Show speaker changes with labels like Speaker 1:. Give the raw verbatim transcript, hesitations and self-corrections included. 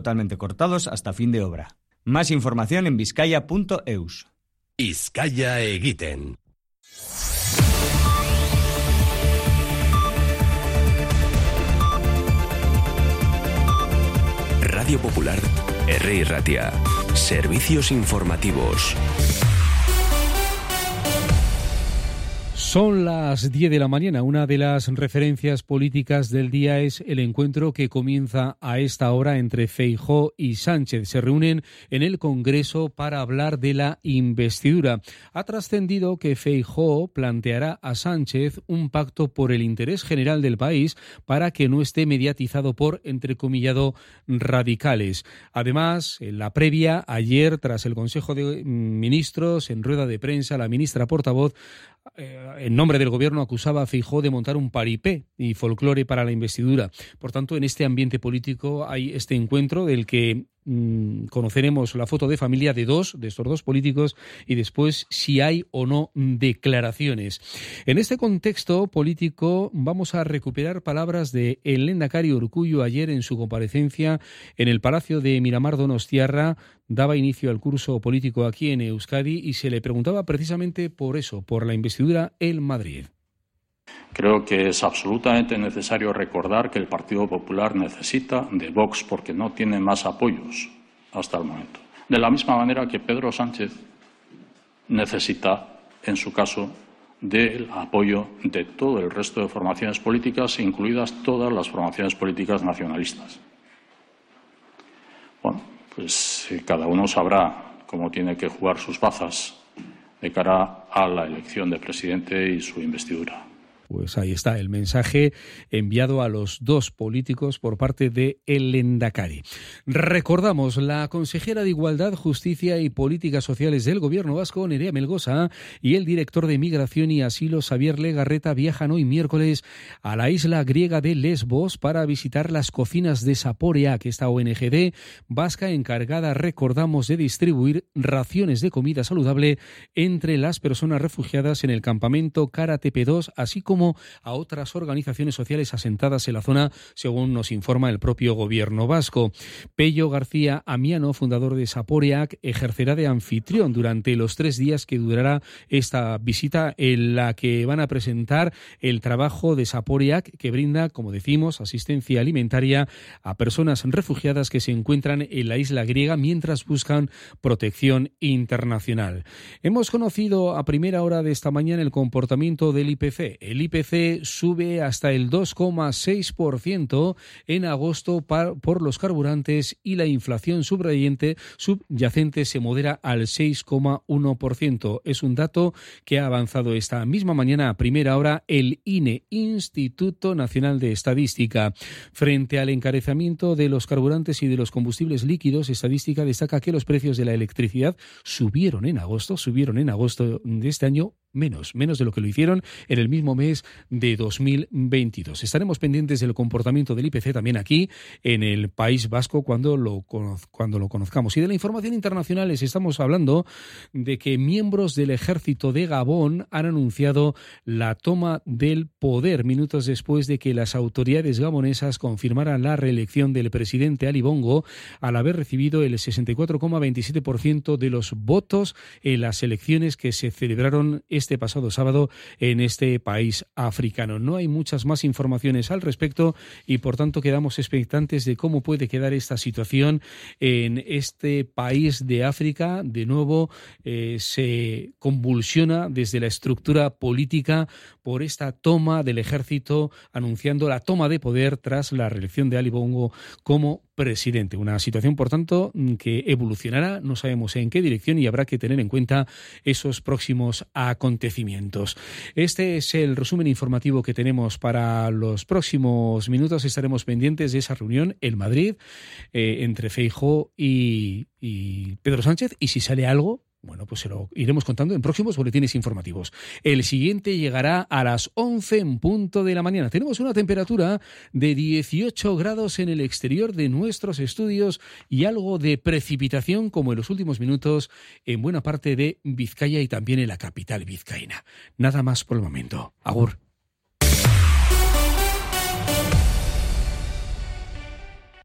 Speaker 1: totalmente cortados hasta fin de obra. Más información en bizkaia punto eus.
Speaker 2: Bizkaia egiten. Radio Popular, Herri Ratia. Servicios informativos.
Speaker 3: Son las diez de la mañana. Una de las referencias políticas del día es el encuentro que comienza a esta hora entre Feijóo y Sánchez. Se reúnen en el Congreso para hablar de la investidura. Ha trascendido que Feijóo planteará a Sánchez un pacto por el interés general del país para que no esté mediatizado por, entrecomillado, radicales. Además, en la previa, ayer, tras el Consejo de Ministros, en rueda de prensa, la ministra portavoz, en nombre del Gobierno, acusaba a Feijóo de montar un paripé y folclore para la investidura. Por tanto, en este ambiente político hay este encuentro del que mmm, conoceremos la foto de familia de dos, de estos dos políticos, y después si hay o no declaraciones. En este contexto político vamos a recuperar palabras de el Lehendakari Urkullu ayer en su comparecencia en el Palacio de Miramar Donostiarra. Daba inicio al curso político aquí en Euskadi y se le preguntaba precisamente por eso, por la investidura en Madrid.
Speaker 4: Creo que es absolutamente necesario recordar que el Partido Popular necesita de Vox porque no tiene más apoyos hasta el momento. De la misma manera que Pedro Sánchez necesita, en su caso, del apoyo de todo el resto de formaciones políticas, incluidas todas las formaciones políticas nacionalistas. Bueno, pues cada uno sabrá cómo tiene que jugar sus bazas de cara a la elección de presidente y su investidura.
Speaker 3: Pues ahí está el mensaje enviado a los dos políticos por parte de el Lehendakari. Recordamos, la consejera de Igualdad, Justicia y Políticas Sociales del Gobierno vasco, Nerea Melgosa, y el director de Migración y Asilo, Xavier Legarreta, viajan hoy miércoles a la isla griega de Lesbos para visitar las cocinas de Zaporeak, esta O N G D vasca encargada, recordamos, de distribuir raciones de comida saludable entre las personas refugiadas en el campamento Kara T P dos, así como como a otras organizaciones sociales asentadas en la zona, según nos informa el propio Gobierno vasco. Pello García Amiano, fundador de Zaporeak, ejercerá de anfitrión durante los tres días que durará esta visita, en la que van a presentar el trabajo de Zaporeak, que brinda, como decimos, asistencia alimentaria a personas refugiadas que se encuentran en la isla griega mientras buscan protección internacional. Hemos conocido a primera hora de esta mañana el comportamiento del I P C. El I P C sube hasta el dos coma seis por ciento en agosto por los carburantes y la inflación subyacente, subyacente se modera al seis coma uno por ciento. Es un dato que ha avanzado esta misma mañana a primera hora el I N E, Instituto Nacional de Estadística. Frente al encarecimiento de los carburantes y de los combustibles líquidos, Estadística destaca que los precios de la electricidad subieron en agosto, subieron en agosto de este año menos, menos de lo que lo hicieron en el mismo mes de dos mil veintidós. Estaremos pendientes del comportamiento del I P C también aquí en el País Vasco cuando lo, cuando lo conozcamos. Y de la información internacional les estamos hablando de que miembros del ejército de Gabón han anunciado la toma del poder minutos después de que las autoridades gabonesas confirmaran la reelección del presidente Ali Bongo al haber recibido el sesenta y cuatro coma veintisiete por ciento de los votos en las elecciones que se celebraron este pasado sábado en este país africano. No hay muchas más informaciones al respecto y por tanto quedamos expectantes de cómo puede quedar esta situación en este país de África. De nuevo eh, se convulsiona desde la estructura política por esta toma del ejército, anunciando la toma de poder tras la reelección de Ali Bongo como presidente. Una situación, por tanto, que evolucionará, no sabemos en qué dirección y habrá que tener en cuenta esos próximos acontecimientos. Este es el resumen informativo que tenemos para los próximos minutos. Estaremos pendientes de esa reunión en Madrid eh, entre Feijóo y, y Pedro Sánchez, y si sale algo, bueno, pues se lo iremos contando en próximos boletines informativos. El siguiente llegará a las once en punto de la mañana. Tenemos una temperatura de dieciocho grados en el exterior de nuestros estudios y algo de precipitación, como en los últimos minutos, en buena parte de Vizcaya y también en la capital vizcaína. Nada más por el momento. Agur.